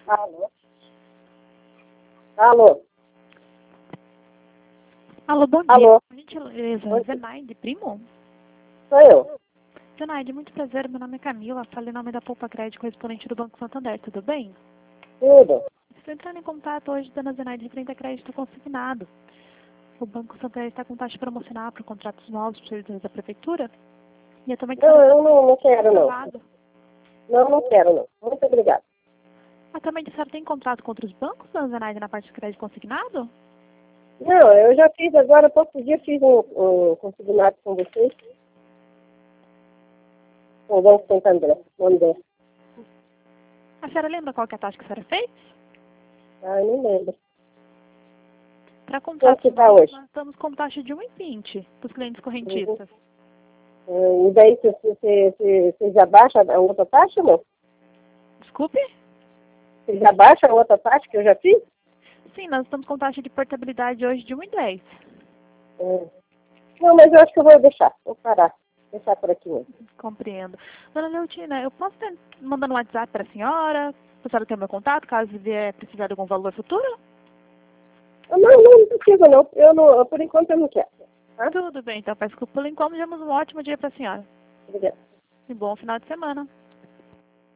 Alô? Alô? Alô, bom dia. Alô? Por gentileza, Zenaide, primo? Sou eu. Zenaide, muito prazer. Meu nome é Camila. Falei em nome da Poupa Crédito, correspondente do Banco Santander. Tudo bem? Tudo. Estou entrando em contato hoje, dona Zenaide, referente a crédito consignado. O Banco Santander está com taxa promocional para contratos novos para serviços da Prefeitura. E atualmente Não, eu não quero, não. Não quero, não. Muito obrigada. Atualmente a senhora tem contrato com outros bancos, dona Zenaide, na parte de crédito consignado? Não, eu já fiz agora, poucos dias fiz um consignado com vocês. Com o Banco Santander. André. A senhora lembra qual que é a taxa que a senhora fez? Ah, não lembro. Para Quanto contratos que tá novos, hoje? nós estamos com taxa de 1,20 para os clientes correntistas. E daí você já baixa a outra taxa, não? Desculpe? Você já baixa a outra taxa que eu já fiz? Sim, nós estamos com taxa de portabilidade hoje de 1,10. Não, mas eu acho que eu vou deixar. Vou parar. Deixar por aqui mesmo. Compreendo. Dona Leotina, eu posso estar mandando um WhatsApp para a senhora? A senhora tem o meu contato, caso vier precisar de algum valor futuro? Não precisa não. Por enquanto eu não quero. Tá? Tudo bem, então. Peço desculpa pelo incômodo. Desejamos um ótimo dia para a senhora. Obrigada. E bom final de semana.